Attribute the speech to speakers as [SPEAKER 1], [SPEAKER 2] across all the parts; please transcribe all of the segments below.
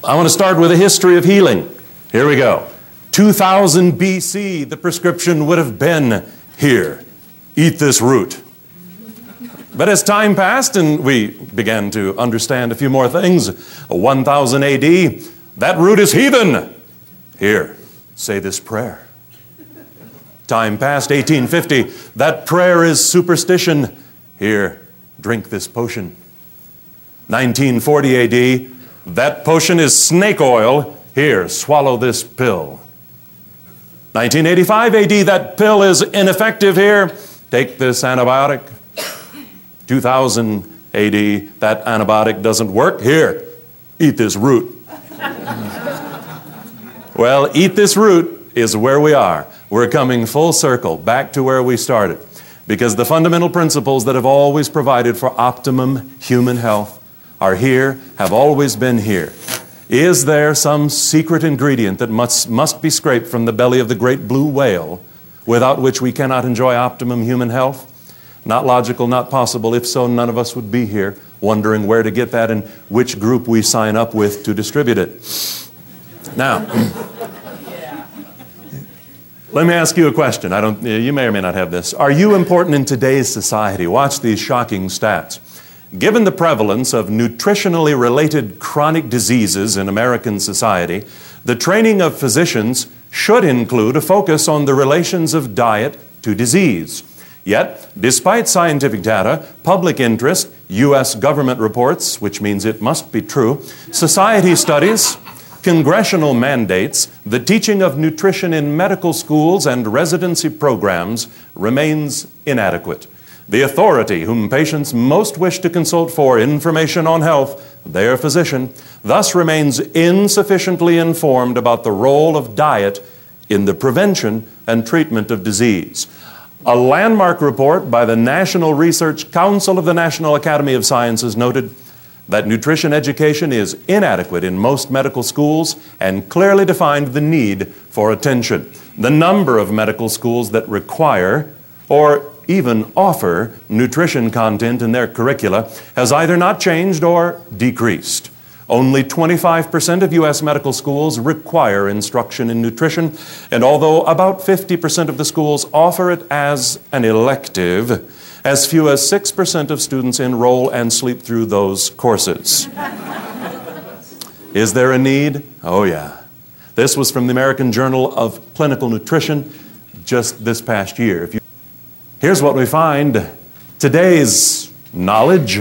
[SPEAKER 1] I want to start with a history of healing. Here we go. 2000 BC, the prescription would have been, here, eat this root. But as time passed and we began to understand a few more things, 1000 AD, that root is heathen. Here, say this prayer. Time passed, 1850, that prayer is superstition. Here, drink this potion. 1940 AD, that potion is snake oil. Here, swallow this pill. 1985 AD, that pill is ineffective. Here, take this antibiotic. 2000 AD, that antibiotic doesn't work. Here, eat this root. Well, eat this root is where we are. We're coming full circle back to where we started. Because the fundamental principles that have always provided for optimum human health are here, have always been here. Is there some secret ingredient that must be scraped from the belly of the great blue whale without which we cannot enjoy optimum human health? Not logical, not possible. If so, none of us would be here wondering where to get that and which group we sign up with to distribute it. Now, let me ask you a question. You may or may not have this. Are you important in today's society? Watch these shocking stats. Given the prevalence of nutritionally related chronic diseases in American society, the training of physicians should include a focus on the relations of diet to disease. Yet, despite scientific data, public interest, U.S. government reports, which means it must be true, society studies, congressional mandates, the teaching of nutrition in medical schools and residency programs remains inadequate. The authority whom patients most wish to consult for information on health, their physician, thus remains insufficiently informed about the role of diet in the prevention and treatment of disease. A landmark report by the National Research Council of the National Academy of Sciences noted that nutrition education is inadequate in most medical schools and clearly defined the need for attention. The number of medical schools that require or even offer nutrition content in their curricula has either not changed or decreased. Only 25% of U.S. medical schools require instruction in nutrition, and although about 50% of the schools offer it as an elective, as few as 6% of students enroll and sleep through those courses. Is there a need? Oh yeah. This was from the American Journal of Clinical Nutrition just this past year. Here's what we find. Today's knowledge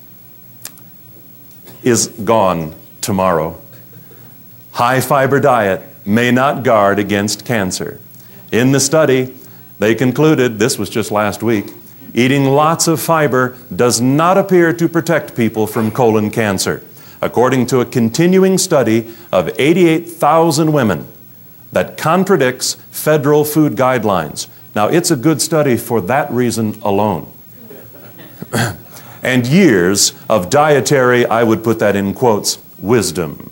[SPEAKER 1] is gone tomorrow. High fiber diet may not guard against cancer. In the study, they concluded, this was just last week, eating lots of fiber does not appear to protect people from colon cancer, according to a continuing study of 88,000 women that contradicts federal food guidelines. Now, it's a good study for that reason alone. And years of dietary, I would put that in quotes, wisdom.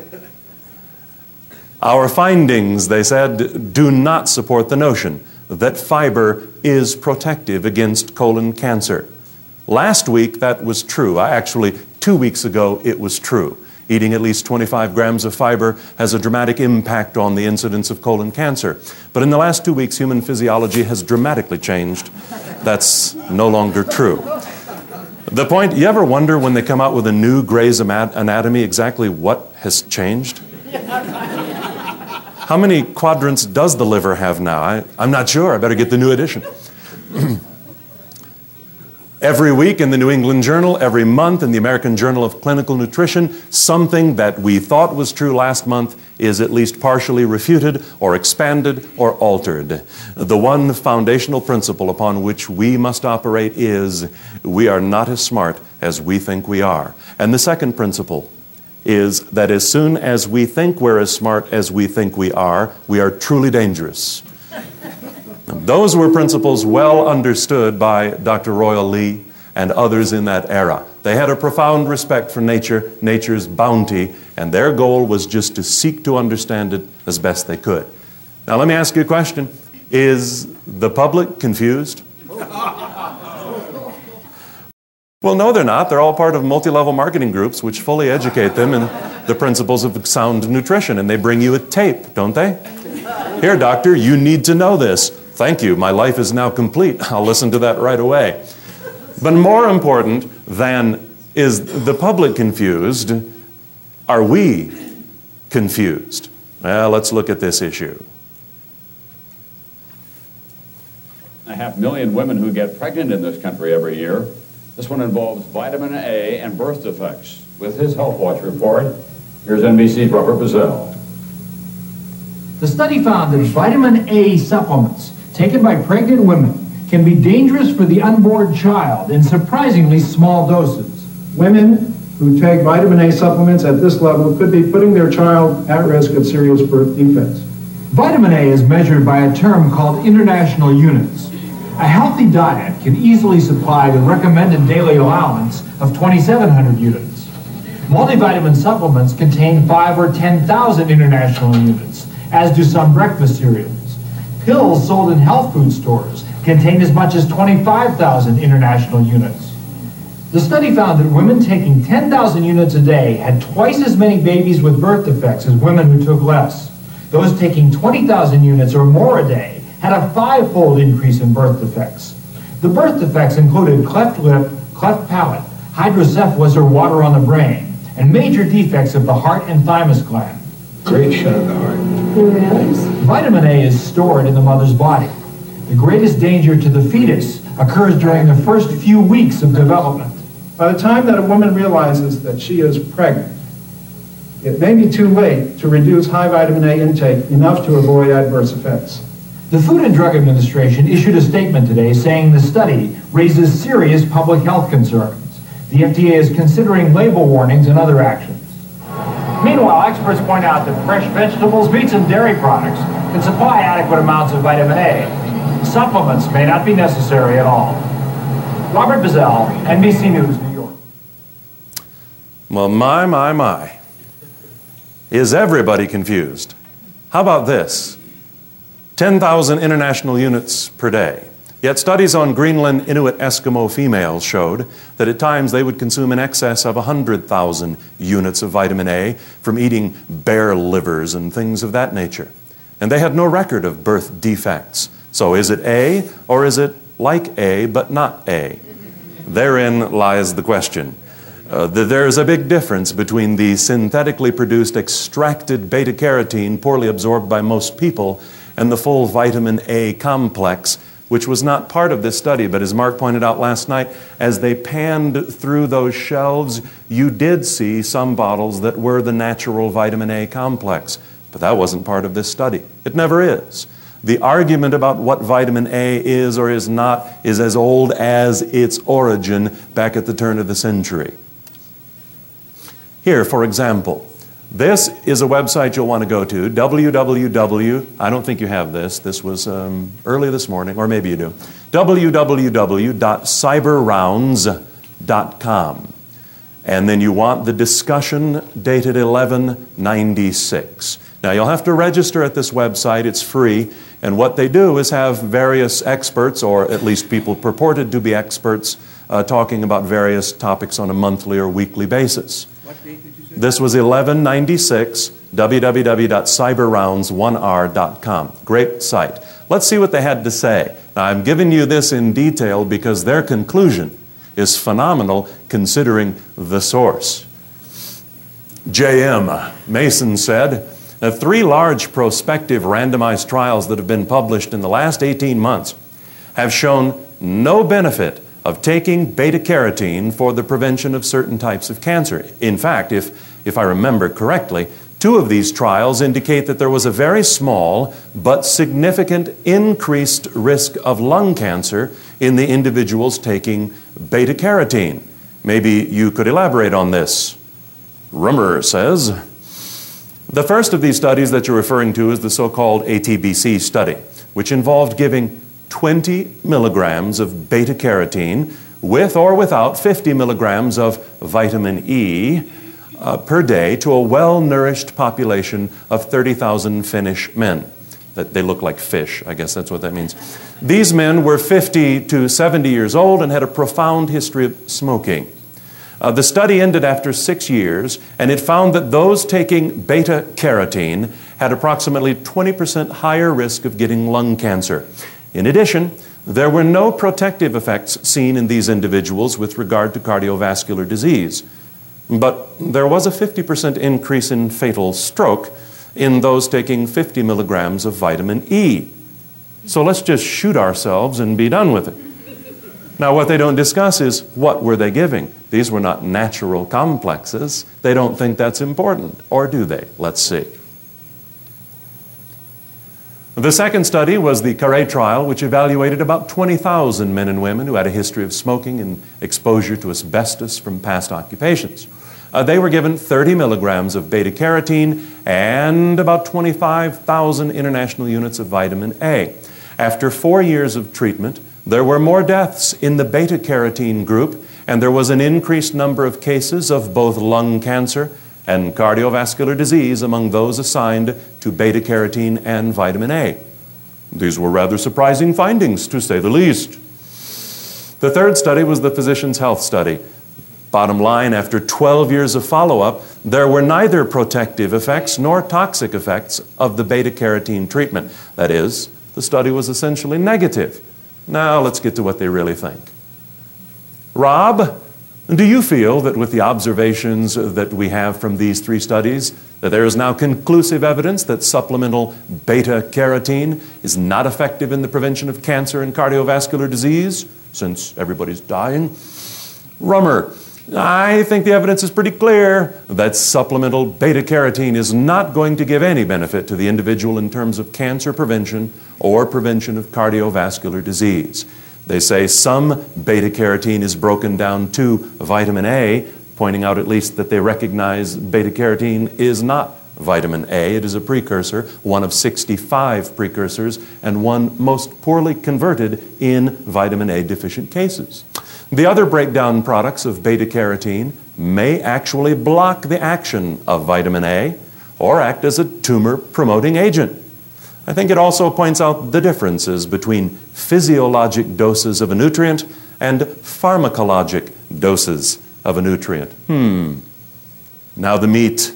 [SPEAKER 1] Our findings, they said, do not support the notion that fiber is protective against colon cancer. Last week, that was true. Actually, 2 weeks ago, it was true. Eating at least 25 grams of fiber has a dramatic impact on the incidence of colon cancer. But in the last 2 weeks, human physiology has dramatically changed. That's no longer true. The point, you ever wonder when they come out with a new Gray's Anatomy exactly what has changed? How many quadrants does the liver have now? I'm not sure. I better get the new edition. Every week in the New England Journal, every month in the American Journal of Clinical Nutrition, something that we thought was true last month is at least partially refuted or expanded or altered. The one foundational principle upon which we must operate is we are not as smart as we think we are. And the second principle is that as soon as we think we're as smart as we think we are truly dangerous. Those were principles well understood by Dr. Royal Lee and others in that era. They had a profound respect for nature, nature's bounty, and their goal was just to seek to understand it as best they could. Now let me ask you a question. Is the public confused? Well, no, they're not. They're all part of multi-level marketing groups which fully educate them the principles of sound nutrition, and they bring you a tape, don't they? Here, doctor, you need to know this. Thank you, my life is now complete. I'll listen to that right away. But more important than is the public confused, are we confused? Well, let's look at this issue.
[SPEAKER 2] 500,000 women who get pregnant in this country every year. This one involves vitamin A and birth defects. With his Health Watch report, here's NBC's Robert Bazell.
[SPEAKER 3] The study found that vitamin A supplements taken by pregnant women can be dangerous for the unborn child in surprisingly small doses.
[SPEAKER 4] Women who take vitamin A supplements at this level could be putting their child at risk of serious birth defects.
[SPEAKER 3] Vitamin A is measured by a term called international units. A healthy diet can easily supply the recommended daily allowance of 2,700 units. Multivitamin supplements contain 5 or 10,000 international units, as do some breakfast cereals. Pills sold in health food stores contain as much as 25,000 international units. The study found that women taking 10,000 units a day had twice as many babies with birth defects as women who took less. Those taking 20,000 units or more a day had a 5-fold increase in birth defects. The birth defects included cleft lip, cleft palate, hydrocephalus or water on the brain, and major defects of the heart and thymus gland.
[SPEAKER 4] Great shot of the heart.
[SPEAKER 3] Vitamin A is stored in the mother's body. The greatest danger to the fetus occurs during the first few weeks of development.
[SPEAKER 4] By the time that a woman realizes that she is pregnant, it may be too late to reduce high vitamin A intake enough to avoid adverse effects.
[SPEAKER 3] The Food and Drug Administration issued a statement today saying the study raises serious public health concerns. The FDA is considering label warnings and other actions. Meanwhile, experts point out that fresh vegetables, meats, and dairy products can supply adequate amounts of vitamin A. Supplements may not be necessary at all. Robert Bazell, NBC News, New York.
[SPEAKER 1] Well, my. Is everybody confused? How about this? 10,000 international units per day. Yet studies on Greenland Inuit Eskimo females showed that at times they would consume in excess of 100,000 units of vitamin A from eating bear livers and things of that nature. And they had no record of birth defects. So is it A or is it like A but not A? Therein lies the question. There's a big difference between the synthetically produced extracted beta-carotene poorly absorbed by most people and the full vitamin A complex, which was not part of this study, but as Mark pointed out last night, as they panned through those shelves, you did see some bottles that were the natural vitamin A complex, but that wasn't part of this study. It never is. The argument about what vitamin A is or is not is as old as its origin back at the turn of the century. Here, for example, this is a website you'll want to go to, www, I don't think you have this. This was early this morning, or maybe you do, www.cyberrounds.com. And then you want the discussion dated 11/96. Now, you'll have to register at this website. It's free. And what they do is have various experts, or at least people purported to be experts, talking about various topics on a monthly or weekly basis. What date did you say? This was 11/96, www.cyberrounds1r.com. Great site. Let's see what they had to say. Now, I'm giving you this in detail because their conclusion is phenomenal considering the source. J.M. Mason said, 3 large prospective randomized trials that have been published in the last 18 months have shown no benefit of taking beta-carotene for the prevention of certain types of cancer. In fact, if I remember correctly, 2 of these trials indicate that there was a very small but significant increased risk of lung cancer in the individuals taking beta-carotene. Maybe you could elaborate on this. Rummer says, the first of these studies that you're referring to is the so-called ATBC study, which involved giving 20 milligrams of beta-carotene with or without 50 milligrams of vitamin E per day to a well-nourished population of 30,000 Finnish men. That they look like fish, I guess that's what that means. These men were 50 to 70 years old and had a profound history of smoking. The study ended after 6 years, and it found that those taking beta-carotene had approximately 20% higher risk of getting lung cancer. In addition, there were no protective effects seen in these individuals with regard to cardiovascular disease. But there was a 50% increase in fatal stroke in those taking 50 milligrams of vitamin E. So let's just shoot ourselves and be done with it. Now, what they don't discuss is what were they giving? These were not natural complexes. They don't think that's important, or do they? Let's see. The second study was the Carré trial, which evaluated about 20,000 men and women who had a history of smoking and exposure to asbestos from past occupations. They were given 30 milligrams of beta-carotene and about 25,000 international units of vitamin A. After 4 years of treatment, there were more deaths in the beta-carotene group, and there was an increased number of cases of both lung cancer and cardiovascular disease among those assigned to beta-carotene and vitamin A. These were rather surprising findings, to say the least. The third study was the Physicians' Health Study. Bottom line, after 12 years of follow-up, there were neither protective effects nor toxic effects of the beta-carotene treatment. That is, the study was essentially negative. Now let's get to what they really think. Rob, do you feel that with the observations that we have from these 3 studies, that there is now conclusive evidence that supplemental beta-carotene is not effective in the prevention of cancer and cardiovascular disease, since everybody's dying? Rummer, I think the evidence is pretty clear that supplemental beta-carotene is not going to give any benefit to the individual in terms of cancer prevention or prevention of cardiovascular disease. They say some beta-carotene is broken down to vitamin A, pointing out at least that they recognize beta-carotene is not vitamin A. It is a precursor, one of 65 precursors, and one most poorly converted in vitamin A deficient cases. The other breakdown products of beta-carotene may actually block the action of vitamin A or act as a tumor-promoting agent. I think it also points out the differences between physiologic doses of a nutrient and pharmacologic doses of a nutrient. Now the meat.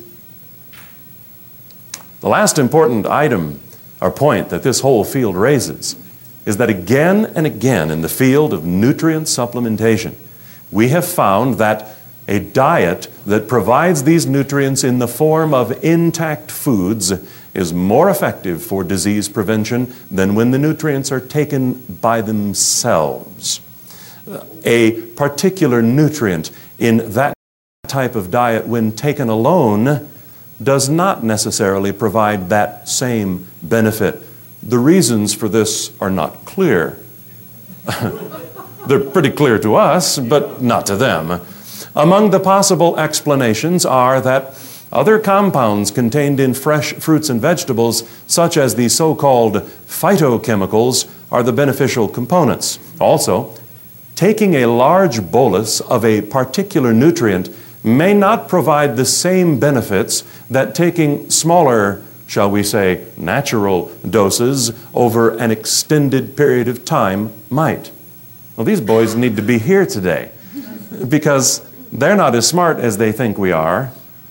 [SPEAKER 1] The last important item or point that this whole field raises is that again and again in the field of nutrient supplementation, we have found that a diet that provides these nutrients in the form of intact foods is more effective for disease prevention than when the nutrients are taken by themselves. A particular nutrient in that type of diet, when taken alone, does not necessarily provide that same benefit. The reasons for this are not clear. They're pretty clear to us, but not to them. Among the possible explanations are that other compounds contained in fresh fruits and vegetables, such as the so-called phytochemicals, are the beneficial components. Also, taking a large bolus of a particular nutrient may not provide the same benefits that taking smaller, shall we say, natural doses over an extended period of time might. Well, these boys need to be here today because they're not as smart as they think we are.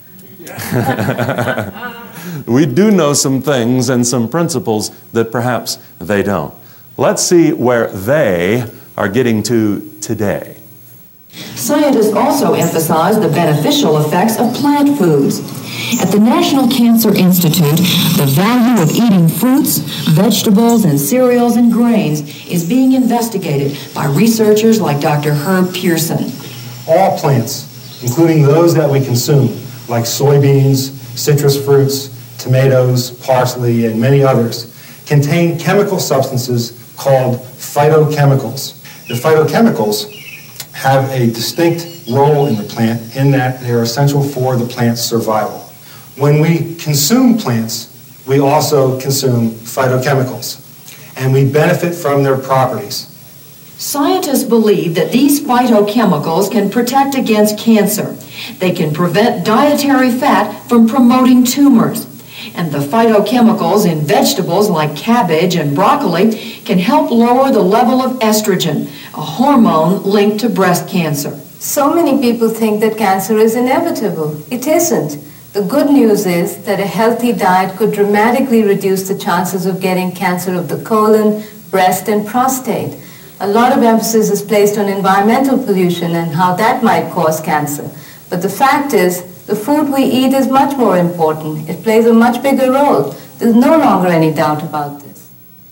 [SPEAKER 1] We do know some things and some principles that perhaps they don't. Let's see where they are getting to today.
[SPEAKER 5] Scientists also emphasize the beneficial effects of plant foods. At the National Cancer Institute, the value of eating fruits, vegetables, and cereals and grains is being investigated by researchers like Dr. Herb Pearson.
[SPEAKER 6] All plants, including those that we consume, like soybeans, citrus fruits, tomatoes, parsley, and many others, contain chemical substances called phytochemicals. The phytochemicals have a distinct role in the plant in that they are essential for the plant's survival. When we consume plants, we also consume phytochemicals, and we benefit from their properties.
[SPEAKER 5] Scientists believe that these phytochemicals can protect against cancer. They can prevent dietary fat from promoting tumors. And the phytochemicals in vegetables like cabbage and broccoli can help lower the level of estrogen, a hormone linked to breast cancer.
[SPEAKER 7] So many people think that cancer is inevitable. It isn't. The good news is that a healthy diet could dramatically reduce the chances of getting cancer of the colon, breast, and prostate. A lot of emphasis is placed on environmental pollution and how that might cause cancer. But the fact is, the food we eat is much more important. It plays a much bigger role. There's no longer any doubt about this.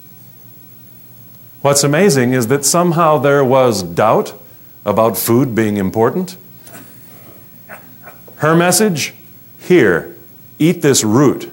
[SPEAKER 1] What's amazing is that somehow there was doubt about food being important. Her message, here, eat this root.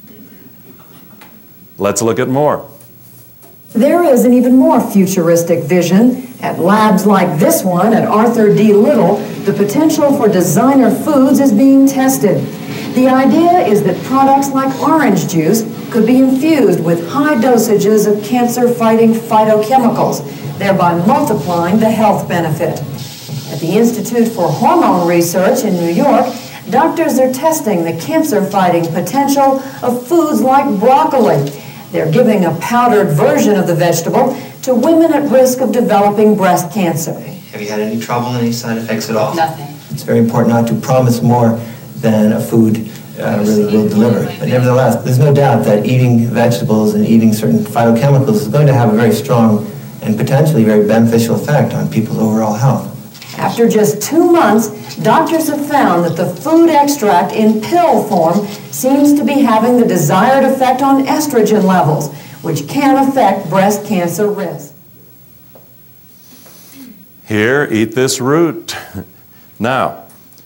[SPEAKER 1] Let's look at more.
[SPEAKER 5] There is an even more futuristic vision. At labs like this one at Arthur D. Little, the potential for designer foods is being tested. The idea is that products like orange juice could be infused with high dosages of cancer-fighting phytochemicals, thereby multiplying the health benefit. At the Institute for Hormone Research in New York, doctors are testing the cancer-fighting potential of foods like broccoli. They're giving a powdered version of the vegetable to women at risk of developing breast cancer.
[SPEAKER 8] Have you had any trouble, any side effects at all?
[SPEAKER 7] Nothing.
[SPEAKER 8] It's very important not to promise more than a food really will deliver. But nevertheless, there's no doubt that eating vegetables and eating certain phytochemicals is going to have a very strong and potentially very beneficial effect on people's overall health.
[SPEAKER 5] After just 2 months, doctors have found that the food extract in pill form seems to be having the desired effect on estrogen levels, which can affect breast cancer risk.
[SPEAKER 1] Here, eat this root. Now,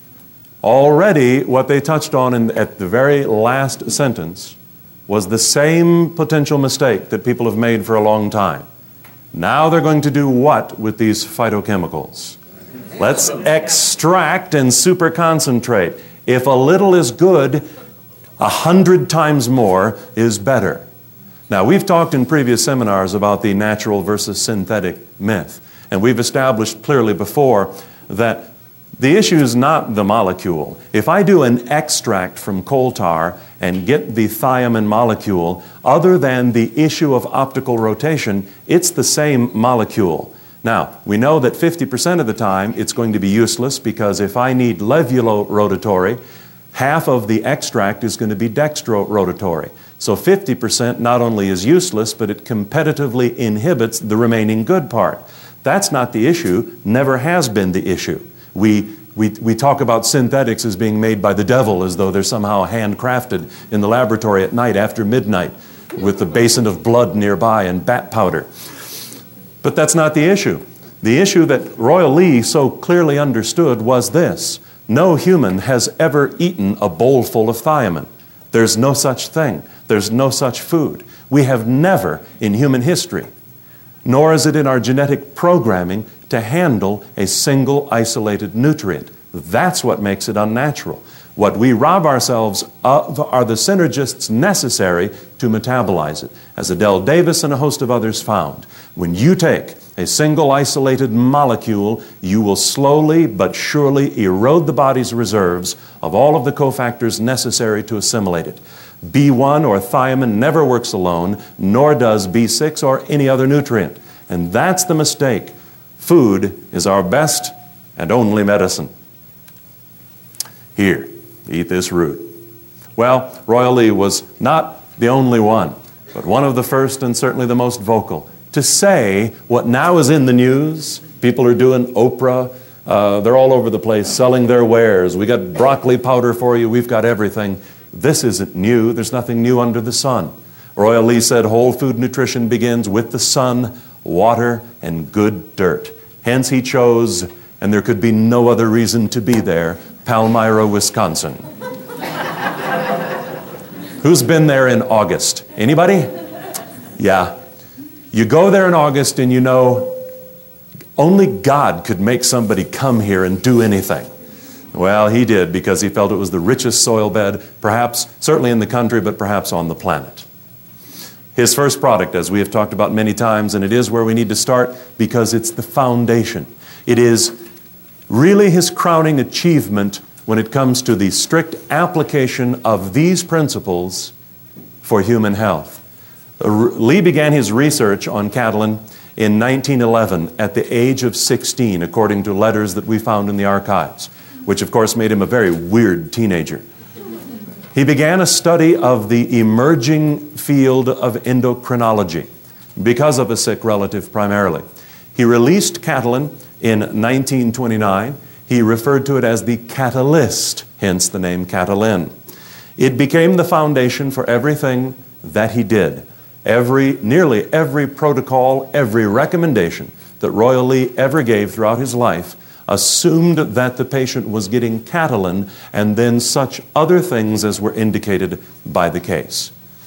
[SPEAKER 1] already what they touched on at the very last sentence was the same potential mistake that people have made for a long time. Now they're going to do what with these phytochemicals? Let's extract and super concentrate. If a little is good, 100 times more is better. Now, we've talked in previous seminars about the natural versus synthetic myth, and we've established clearly before that the issue is not the molecule. If I do an extract from coal tar and get the thiamine molecule, other than the issue of optical rotation, it's the same molecule. Now, we know that 50% of the time it's going to be useless because if I need levulorotatory, half of the extract is going to be dextrorotatory. So 50% not only is useless, but it competitively inhibits the remaining good part. That's not the issue, never has been the issue. We talk about synthetics as being made by the devil, as though they're somehow handcrafted in the laboratory at night after midnight with a basin of blood nearby and bat powder. But that's not the issue. The issue that Royal Lee so clearly understood was this: no human has ever eaten a bowl full of thiamine. There's no such thing. There's no such food. We have never in human history, nor is it in our genetic programming, to handle a single isolated nutrient. That's what makes it unnatural. What we rob ourselves of are the synergists necessary to metabolize it. As Adele Davis and a host of others found, when you take a single isolated molecule, you will slowly but surely erode the body's reserves of all of the cofactors necessary to assimilate it. B1 or thiamine never works alone, nor does B6 or any other nutrient. And that's the mistake. Food is our best and only medicine. Here, eat this root. Well, Royal Lee was not the only one, but one of the first and certainly the most vocal to say what now is in the news. People are doing Oprah. They're all over the place selling their wares. We got broccoli powder for you. We've got everything. This isn't new. There's nothing new under the sun. Royal Lee said whole food nutrition begins with the sun, water, and good dirt. Hence he chose, and there could be no other reason to be there, Palmyra, Wisconsin. Who's been there in August? Anybody? Yeah. You go there in August and you know only God could make somebody come here and do anything. Well, he did because he felt it was the richest soil bed, perhaps, certainly in the country, but perhaps on the planet. His first product, as we have talked about many times, and it is where we need to start because it's the foundation. It is really his crowning achievement when it comes to the strict application of these principles for human health. Lee began his research on Catalin in 1911 at the age of 16, according to letters that we found in the archives, which of course made him a very weird teenager. He began a study of the emerging field of endocrinology because of a sick relative primarily. He released Catalin in 1929. He referred to it as the catalyst, hence the name Catalin. It became the foundation for everything that he did. Nearly every protocol, every recommendation that Royal Lee ever gave throughout his life assumed that the patient was getting Catalin and then such other things as were indicated by the case.